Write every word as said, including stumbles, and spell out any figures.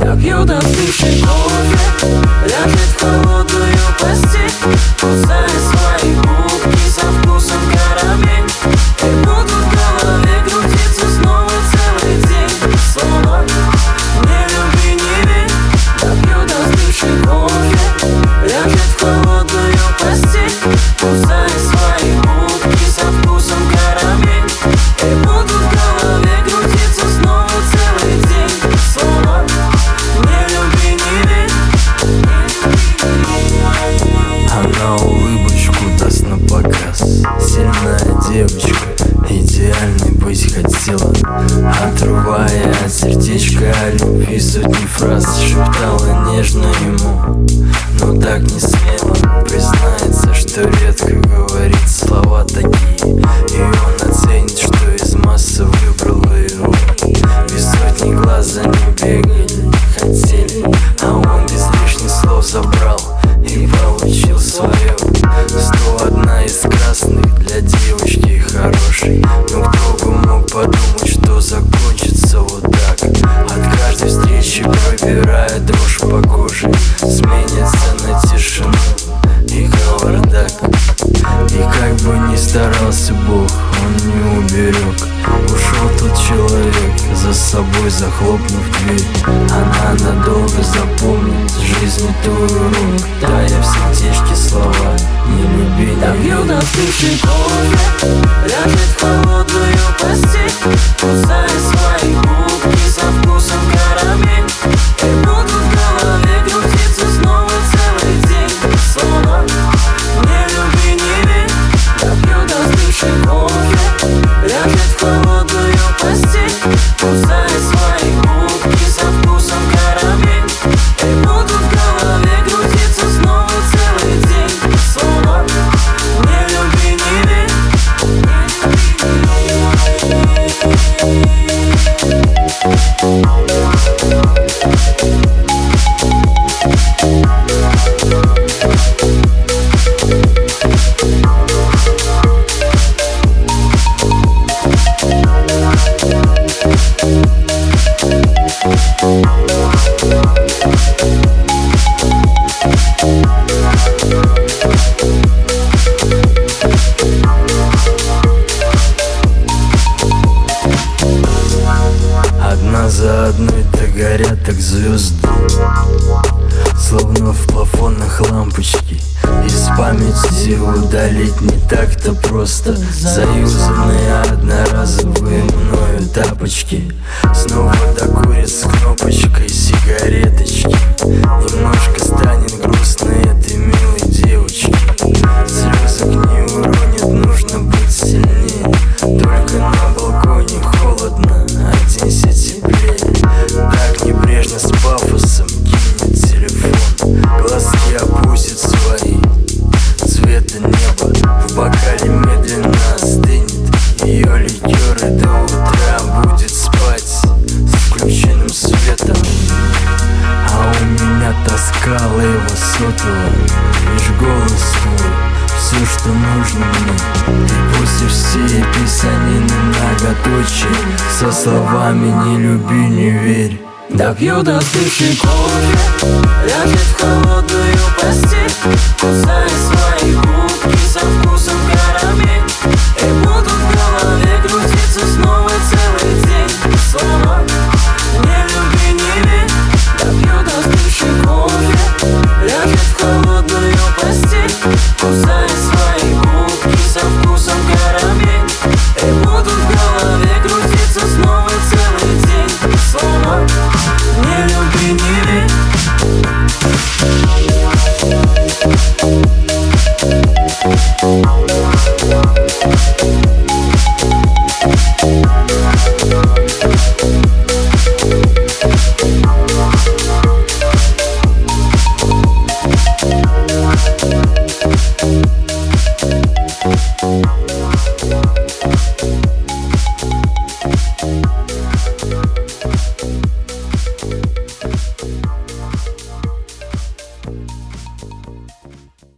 Допью до остывший кофе, ляжет в холодную постель, кусая свои губки со вкусом карамель. И будут в голове крутиться снова целый день слова «не люби, не верь». Допью до остывший кофе, ляжет в холодную постель, кусая свои губки со вкусом карамель. И будут в голове крутиться снова целый день слова «не люби, не верь». Она улыбочку даст на показ. Сильная девочка, идеальной быть хотела. Отрывая от сердечка о любви сотни фраз, шептала нежно ему, но так не смело. Признается, что редко говорит слова такие, и он оценит, что из массы выбрала его. Без сотни глаз за ним бегали, хотели, а он без лишних слов забрал и получил свое. Сто одна из красных для девочки хорошей. Но кто бы мог подумать, что закончится вот так. От каждой встречи пробирая дрожь по коже, сменится на тишину и кавардак. И как бы ни старался Бог, он не уберег. Ушел тот человек, за собой захлопнув дверь. Она надолго запомнит жизни твой урок, тая в сердечке слова «не люби, не Допью до остывший кофе, ляжет в холодную постель, кусая свои губки со вкусом карамель. И будут в голове крутиться снова целый день слова «не люби, не верь». Допью до остывший кофе, ляжет в холодную постель, кусая свои губки со вкусом карамель. И будут в голове крутиться снова целый день слова «не люби, не верь». Одна за одной догорят, так звезды, словно в плафонах лампочки. Из памяти удалить не так-то просто. Заюзанные одноразовые мною тапочки. Снова докурят с кнопочкой сигареточки. Немножко станет грустно этой милой девочке. Слезок не уронит, нужно быть сильнее. Только на балконе холодно, оденься теплее. Так небрежно с пафосом кинет телефон. Глазки опустит свои цвета неба. В бокале медленно остынет ее ликер, и до утра будет спать с включенным светом. А у меня таскала его сотового, лишь голос твой, все, что нужно мне. И после всей писанины многоточие со словами «не люби, не верь». Допью до остывший кофе, ляжет в холодную постель, кусая свои губки со вкусом